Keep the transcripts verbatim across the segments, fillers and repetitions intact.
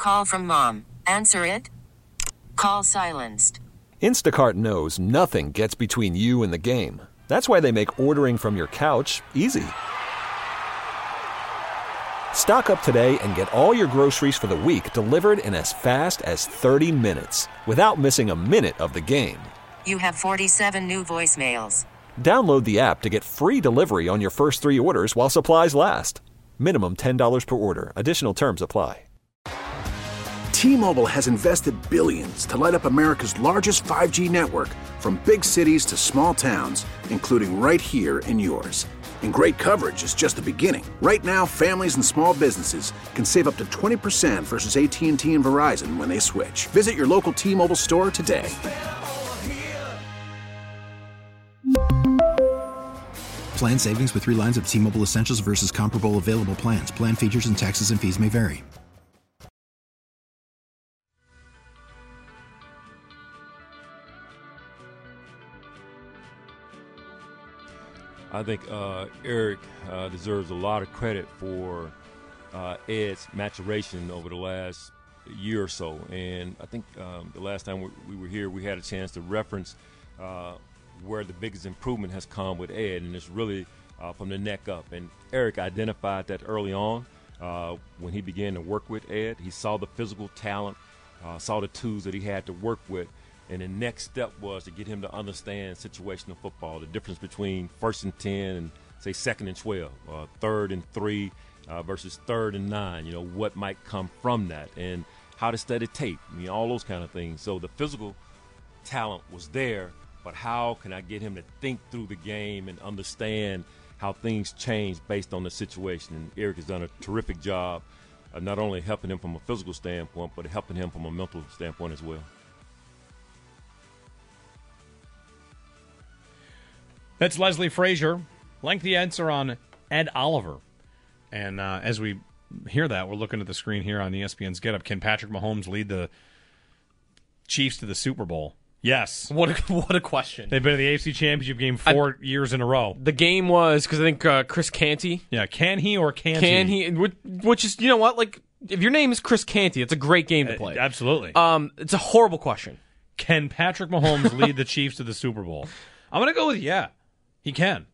Call from mom. Answer it. Call silenced. Instacart knows nothing gets between you and the game. That's why they make ordering from your couch easy. Stock up today and get all your groceries for the week delivered in as fast as thirty minutes without missing a minute of the game. You have forty-seven new voicemails. Download the app to get free delivery on your first three orders while supplies last. Minimum ten dollars per order. Additional terms apply. T-Mobile has invested billions to light up America's largest five G network, from big cities to small towns, including right here in yours. And great coverage is just the beginning. Right now, families and small businesses can save up to twenty percent versus A T and T and Verizon when they switch. Visit your local T-Mobile store today. Plan savings with three lines of T-Mobile Essentials versus comparable available plans. Plan features and taxes and fees may vary. I think uh, Eric uh, deserves a lot of credit for uh, Ed's maturation over the last year or so. And I think um, the last time we, we were here, we had a chance to reference uh, where the biggest improvement has come with Ed, and it's really uh, from the neck up. And Eric identified that early on uh, when he began to work with Ed. He saw the physical talent, uh, saw the tools that he had to work with. And the next step was to get him to understand situational football, the difference between first and ten and, say, second and twelve, uh, third and three uh, versus third and nine, you know, what might come from that, and how to study tape, I mean, all those kind of things. So the physical talent was there, but how can I get him to think through the game and understand how things change based on the situation? And Eric has done a terrific job of not only helping him from a physical standpoint, but helping him from a mental standpoint as well. That's Leslie Frazier. Lengthy answer on Ed Oliver. And uh, as we hear that, we're looking at the screen here on E S P N's Get Up. Can Patrick Mahomes lead the Chiefs to the Super Bowl? Yes. What a, what a question. They've been in the A F C Championship game four I, years in a row. The game was, because I think uh, Chris Canty. Yeah, can he or can't can he? Can he? Which is, you know what, like, if your name is Chris Canty, it's a great game to play. Uh, absolutely. Um, it's a horrible question. Can Patrick Mahomes lead the Chiefs to the Super Bowl? I'm going to go with yeah. He can.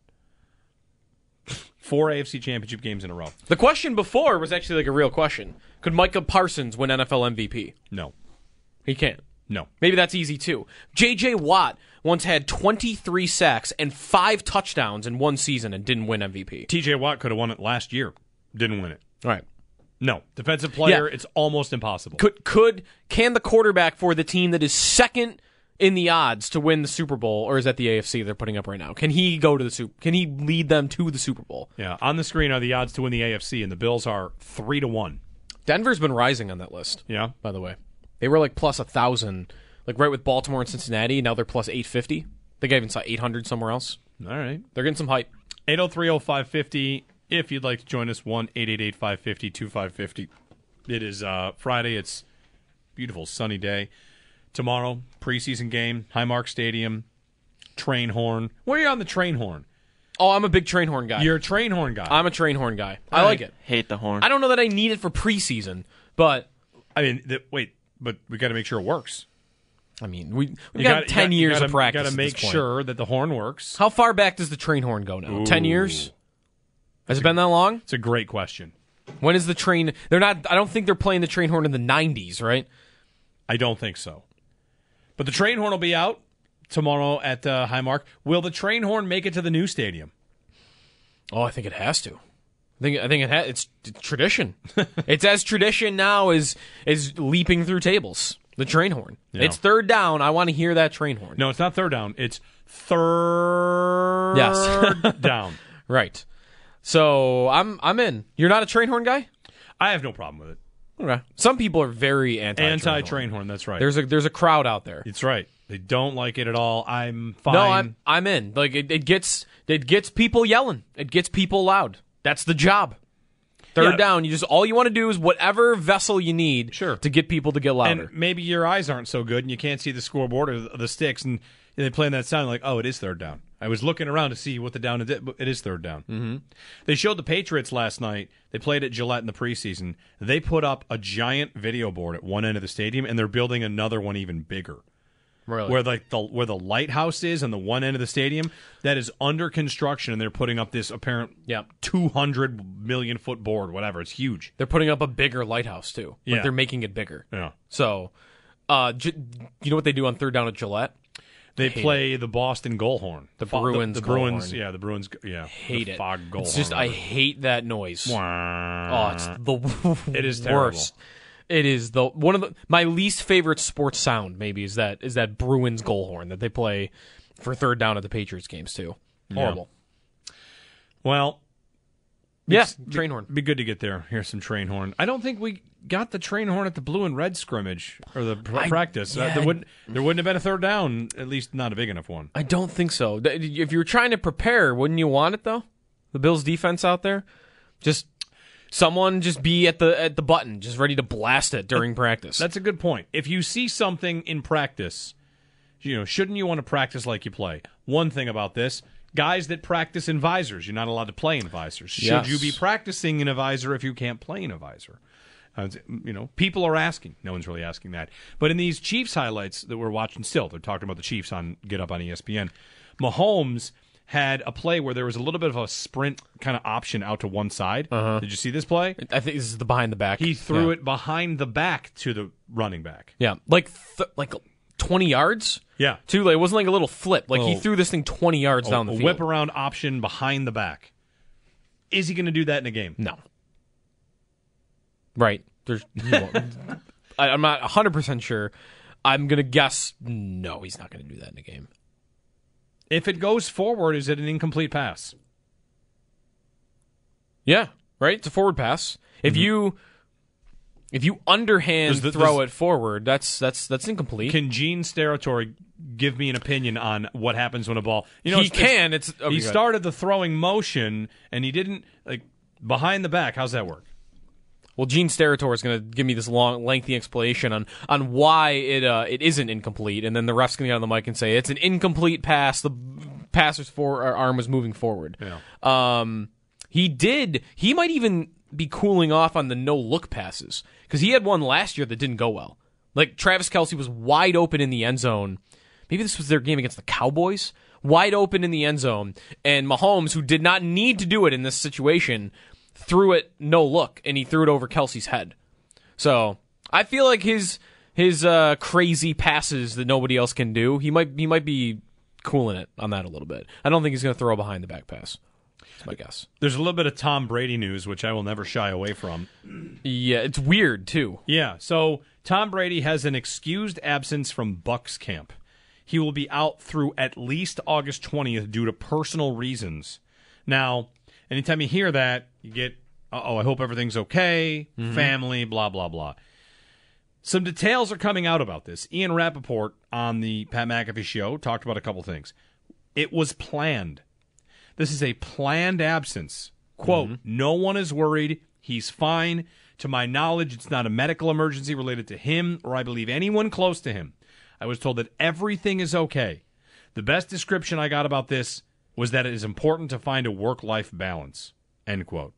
Four A F C Championship games in a row. The question before was actually like a real question. Could Micah Parsons win N F L M V P? No. He can't. No. Maybe that's easy too. J J. Watt once had twenty-three sacks and five touchdowns in one season and didn't win M V P. T J. Watt could have won it last year. Didn't win it. All right. No. Defensive player, yeah. It's almost impossible. Could could can the quarterback for the team that is second in the odds to win the Super Bowl, or is that the A F C they're putting up right now? Can he go to the Super? Can he lead them to the Super Bowl? Yeah, on the screen are the odds to win the A F C, and the Bills are three to one. Denver's been rising on that list. Yeah, by the way, they were like plus a thousand, like right with Baltimore and Cincinnati. Now they're plus eight fifty. I think I even saw eight hundred somewhere else. All right, they're getting some hype. Eight zero three zero five fifty. If you'd like to join us, one eight eight eight five fifty two five fifty. It is uh, Friday. It's a beautiful sunny day. Tomorrow, preseason game, Highmark Stadium, train horn. Where are you on the train horn? Oh, I'm a big train horn guy. You're a train horn guy. I'm a train horn guy. I, I like it. Hate the horn. I don't know that I need it for preseason, but I mean, the, wait, but we got to make sure it works. I mean, we we got, got ten got, years gotta, of practice. Got to make sure that the horn works. How far back does the train horn go now? Ooh. Ten years? Has That's it been a, that long? It's a great question. When is the train? They're not. I don't think they're playing the train horn in the nineties, right? I don't think so. But the train horn will be out tomorrow at uh, Highmark. Will the train horn make it to the new stadium? Oh, I think it has to. I think I think it ha- it's tradition. It's as tradition now as as leaping through tables. The train horn. Yeah. It's third down. I want to hear that train horn. No, it's not third down. It's third yes. down. Right. So I'm I'm in. You're not a train horn guy? I have no problem with it. Okay. Some people are very anti anti train horn. That's right. There's a there's a crowd out there. It's right. They don't like it at all. I'm fine. No, I'm I'm in. Like it, it gets it gets people yelling. It gets people loud. That's the job. Third yeah. down, you just all you want to do is whatever vessel you need sure. to get people to get louder. And maybe your eyes aren't so good and you can't see the scoreboard or the sticks, and they play in that sound like, oh, it is third down. I was looking around to see what the down is. It is third down. Mm-hmm. They showed the Patriots last night. They played at Gillette in the preseason. They put up a giant video board at one end of the stadium, and they're building another one even bigger. Really? Where like the where the lighthouse is on the one end of the stadium, that is under construction, and they're putting up this apparent Yep. two hundred million foot board, whatever. It's huge. They're putting up a bigger lighthouse, too. Like, Yeah. they're making it bigger. Yeah. So, uh, G- you know what they do on third down at Gillette? They hate play the Boston goal horn. The Fo- Bruins The, the goal Bruins. horn. Yeah, the Bruins. Yeah. Hate the it. Fog goal It's just, horn. I hate that noise. Oh, Wah. it's the It is terrible. worst. It is the one of the my least favorite sports sound. Maybe is that is that Bruins goal horn that they play for third down at the Patriots games too. Horrible. Well, Yeah, it's- train horn. Be good to get there. Here's some train horn. I don't think we got the train horn at the blue and red scrimmage or the pr- I- practice. Uh, yeah. there wouldn't there wouldn't have been a third down. At least not a big enough one. I don't think so. Th- If you were trying to prepare, wouldn't you want it though? The Bills defense out there, just someone just be at the at the button, just ready to blast it during practice. That's a good point. If you see something in practice, you know, shouldn't you want to practice like you play? One thing about this, guys that practice in visors, you're not allowed to play in visors. Should Yes. you be practicing in a visor if you can't play in a visor? Uh, you know, people are asking. No one's really asking that. But in these Chiefs highlights that we're watching still, they're talking about the Chiefs on Get Up on E S P N. Mahomes had a play where there was a little bit of a sprint kind of option out to one side. Uh-huh. Did you see this play? I think this is the behind the back. He threw yeah. it behind the back to the running back. Yeah, like th- like twenty yards. Yeah. Too late. It wasn't like a little flip. Like he Oh. through this thing twenty yards down the a field. whip around option behind the back. Is he going to do that in a game? No. Right. There's. he won't. I, I'm not one hundred percent sure. I'm gonna guess no. He's not gonna do that in a game. If it goes forward, is it an incomplete pass? Yeah. Right. It's a forward pass. If you. If you underhand Does the- throw does- it forward, that's that's that's incomplete. Can Gene Steratore give me an opinion on what happens when a ball? You know, he it's- it's- can. It's okay, he go ahead. started the throwing motion and he didn't like behind the back. How's that work? Well, Gene Steratore is going to give me this long, lengthy explanation on on why it uh, it isn't incomplete, and then the ref's going to get on the mic and say it's an incomplete pass. The passer's for, arm was moving forward. Yeah. Um, he did. He might even be cooling off on the no look passes because he had one last year that didn't go well. Like Travis Kelce was wide open in the end zone. Maybe this was their game against the Cowboys. Wide open in the end zone, and Mahomes, who did not need to do it in this situation, threw it no look, and he threw it over Kelce's head. So I feel like his his uh, crazy passes that nobody else can do, he might he might be cooling it on that a little bit. I don't think he's going to throw a behind the back pass. That's my guess. There's a little bit of Tom Brady news, which I will never shy away from. Yeah, it's weird too. Yeah, so Tom Brady has an excused absence from Bucs camp. He will be out through at least August twentieth due to personal reasons. Now, anytime you hear that, you get, uh-oh, I hope everything's okay, Mm-hmm. family, blah, blah, blah. Some details are coming out about this. Ian Rappaport on the Pat McAfee show talked about a couple things. It was planned. This is a planned absence. Quote, Mm-hmm. no one is worried. He's fine. To my knowledge, it's not a medical emergency related to him or I believe anyone close to him. I was told that everything is okay. The best description I got about this was that it is important to find a work-life balance. End quote.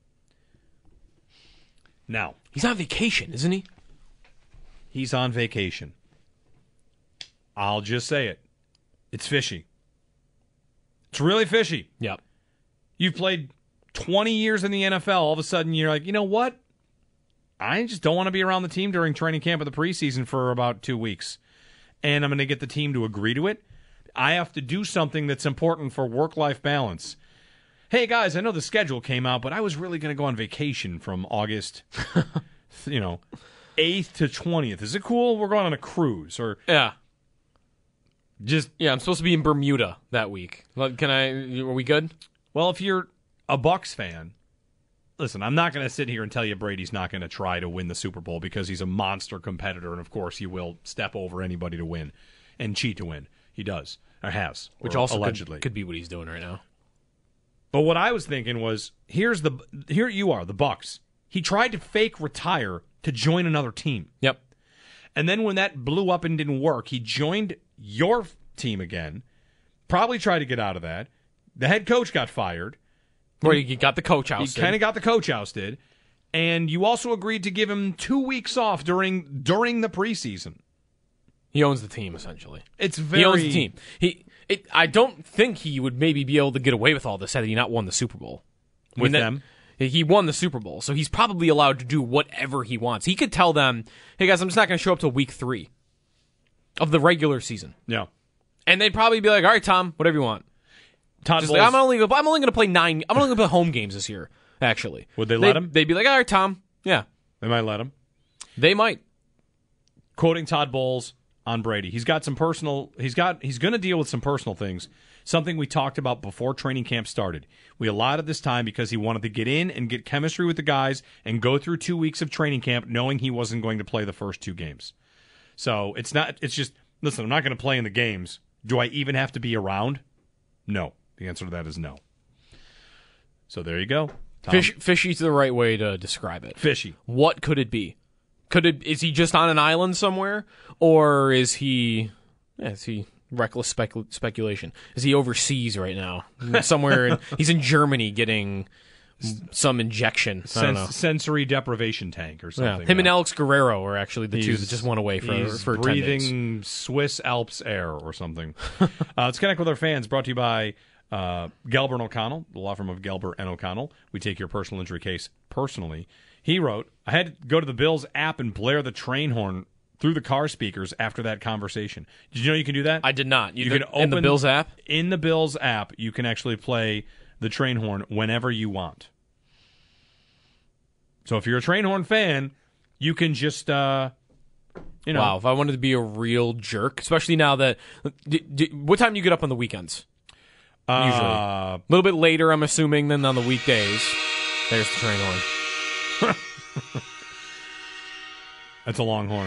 Now, He's on vacation, isn't he? he's on vacation. I'll just say it. It's fishy. It's really fishy. Yep. You've played twenty years in the N F L. All of a sudden, you're like, you know what? I just don't want to be around the team during training camp of the preseason for about two weeks. And I'm going to get the team to agree to it. I have to do something that's important for work-life balance. Hey, guys, I know the schedule came out, but I was really going to go on vacation from August, you know, eighth to twentieth. Is it cool? We're going on a cruise. Or Yeah. just, Yeah, I'm supposed to be in Bermuda that week. Like, Can I? Are we good? well, if you're a Bucs fan, listen, I'm not going to sit here and tell you Brady's not going to try to win the Super Bowl because he's a monster competitor, and of course he will step over anybody to win and cheat to win. He does, or has, Which or also allegedly. could, could be what he's doing right now. But what I was thinking was, here's the here you are, the Bucs. He tried to fake retire to join another team, Yep. and then when that blew up and didn't work, he joined your team again. probably tried to get out of that. The head coach got fired. Where you got the coach ousted. He kind of got the coach ousted. And you also agreed to give him two weeks off during during the preseason. He owns the team, essentially. It's very... He owns the team. He, it, I don't think he would maybe be able to get away with all this had he not won the Super Bowl. I mean, With that, them? He won the Super Bowl, so he's probably allowed to do whatever he wants. He could tell them, hey, guys, I'm just not going to show up till week three of the regular season. Yeah. And they'd probably be like, all right, Tom, whatever you want. Todd Just Bowles, like, I'm only I'm only going to play nine. I'm only going to play home games this year. Actually, would they let they'd, him? They'd be like, all right, Tom. Yeah, they might let him. They might. Quoting Todd Bowles on Brady, he's got some personal. He's got. He's going to deal with some personal things. Something we talked about before training camp started. We allotted this time because he wanted to get in and get chemistry with the guys and go through two weeks of training camp, knowing he wasn't going to play the first two games. So it's not. It's just listen. I'm not going to play in the games. Do I even have to be around? No. The answer to that is no. So there you go. Tom. Fish, fishy's the right way to describe it. Fishy. What could it be? Could it? Is he just on an island somewhere, or is he? Yeah, is he reckless specul- speculation? Is he overseas right now, somewhere? in, he's in Germany getting some injection. I don't know. Sens- sensory deprivation tank or something. Yeah. Him and Alex Guerrero are actually the two that just went away for he's for ten days. breathing Swiss Alps air or something. uh, let's connect with our fans. Brought to you by uh, Gelber and O'Connell, the law firm of Gelber and O'Connell. We take your personal injury case personally. He wrote, I had to go to the Bills app and blare the train horn through the car speakers after that conversation. Did you know you can do that? I did not. You, You the, can open in the Bills app. In the Bills app, you can actually play the train horn whenever you want. So if you're a train horn fan, you can just, uh, you know. Wow, if I wanted to be a real jerk, especially now that. D- d- what time do you get up on the weekends? Uh, Usually. A little bit later, I'm assuming, than on the weekdays. There's the train horn. That's a long horn.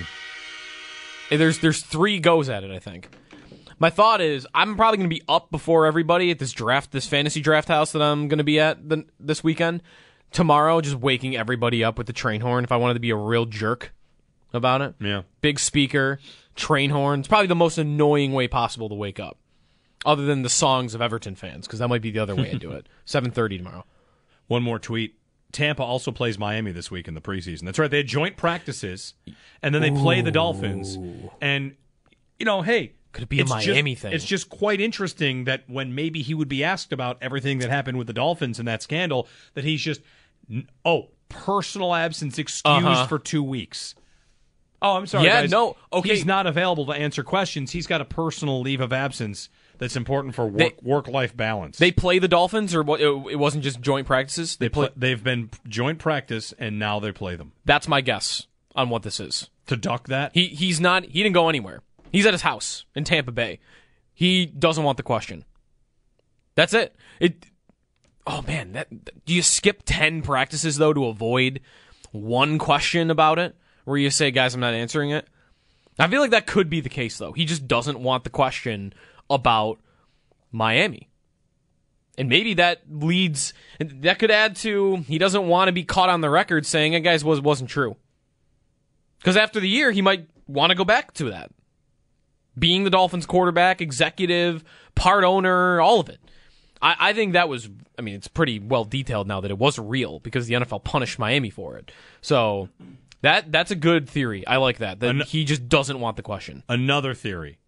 Hey, There's there's three goes at it, I think. My thought is I'm probably going to be up before everybody at this draft, this fantasy draft house that I'm going to be at the, this weekend. Tomorrow, just waking everybody up with the train horn if I wanted to be a real jerk about it. Yeah. Big speaker, train horn. It's probably the most annoying way possible to wake up. Other than the songs of Everton fans, because that might be the other way I do it. seven thirty tomorrow. One more tweet. Tampa also plays Miami this week in the preseason. That's right. They had joint practices, and then they Ooh. play the Dolphins. And, you know, hey. Could it be a Miami just, thing? It's just quite interesting that when maybe he would be asked about everything that happened with the Dolphins and that scandal, that he's just, oh, personal absence excused uh-huh. for two weeks. Oh, I'm sorry, yeah, guys. no, okay. He's not available to answer questions. He's got a personal leave of absence that's important for work, they, work-life balance. They play the Dolphins, or what? It wasn't just joint practices? They, they play, They've been joint practice, and now they play them. That's my guess on what this is. To duck that? He He's not, he didn't go anywhere. He's at his house in Tampa Bay. He doesn't want the question. That's it. It. Oh, man. That, do you skip ten practices, though, to avoid one question about it where you say, guys, I'm not answering it? I feel like that could be the case, though. He just doesn't want the question about Miami. And maybe that leads, that could add to, he doesn't want to be caught on the record saying, hey, guys, was, wasn't true. Because after the year, he might want to go back to that. Being the Dolphins quarterback, executive, part owner, all of it. I, I think that was, I mean, it's pretty well detailed now that it was real because the N F L punished Miami for it. So that that's a good theory. I like that. That An- he just doesn't want the question. Another theory.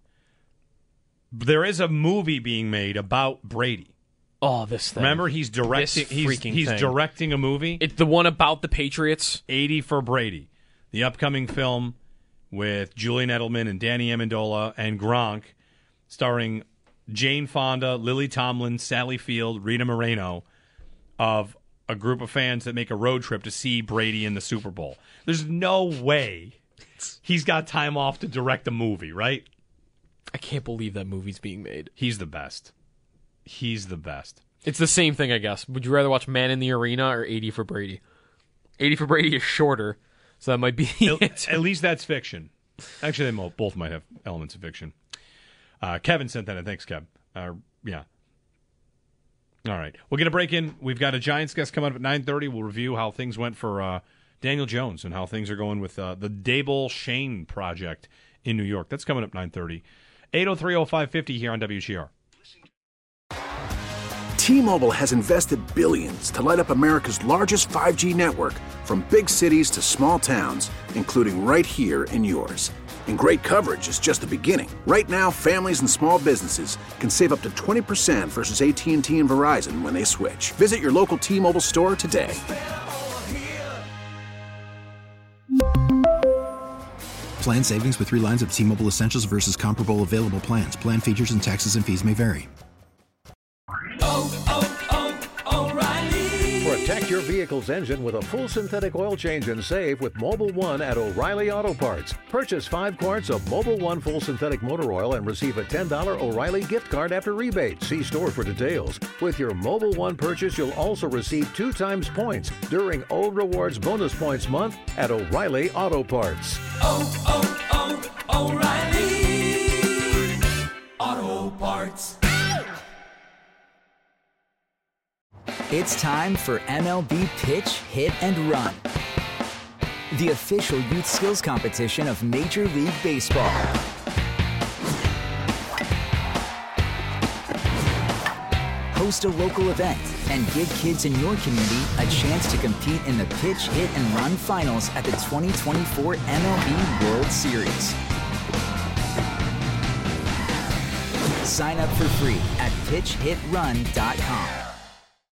There is a movie being made about Brady. Oh, this thing. Remember, he's directing. This he's freaking he's thing. directing a movie. It's the one about the Patriots. eighty for Brady, the upcoming film with Julian Edelman and Danny Amendola and Gronk, starring Jane Fonda, Lily Tomlin, Sally Field, Rita Moreno, of a group of fans that make a road trip to see Brady in the Super Bowl. There's no way he's got time off to direct a movie, right? I can't believe that movie's being made. He's the best. He's the best. It's the same thing, I guess. Would you rather watch Man in the Arena or eighty for Brady? eighty for Brady is shorter. So that might be at, at least that's fiction. Actually, they both might have elements of fiction. Uh, Kevin sent that in. Thanks, Kev. Uh, yeah. All right. We'll get a break in. We've got a Giants guest coming up at nine thirty. We'll review how things went for uh, Daniel Jones and how things are going with uh, the Dable Shane project in New York. That's coming up nine thirty. eight oh three oh five fifty here on W G R. T-Mobile has invested billions to light up America's largest five G network, from big cities to small towns, including right here in yours. And great coverage is just the beginning. Right now, families and small businesses can save up to twenty percent versus A T and T and Verizon when they switch. Visit your local T-Mobile store today. Plan savings with three lines of T-Mobile Essentials versus comparable available plans. Plan features and taxes and fees may vary. Oh, oh, oh, O'Reilly. Protect your vehicle's engine with a full synthetic oil change and save with Mobil one at O'Reilly Auto Parts. Purchase five quarts of Mobil one full synthetic motor oil and receive a ten dollars O'Reilly gift card after rebate. See store for details. With your Mobil one purchase, you'll also receive two times points during O Rewards Bonus Points Month at O'Reilly Auto Parts. Oh, oh, oh, O'Reilly Auto Parts. It's time for M L B Pitch, Hit, and Run, the official youth skills competition of Major League Baseball. Host a local event and give kids in your community a chance to compete in the Pitch, Hit, and Run finals at the twenty twenty-four M L B World Series. Sign up for free at pitch hit run dot com.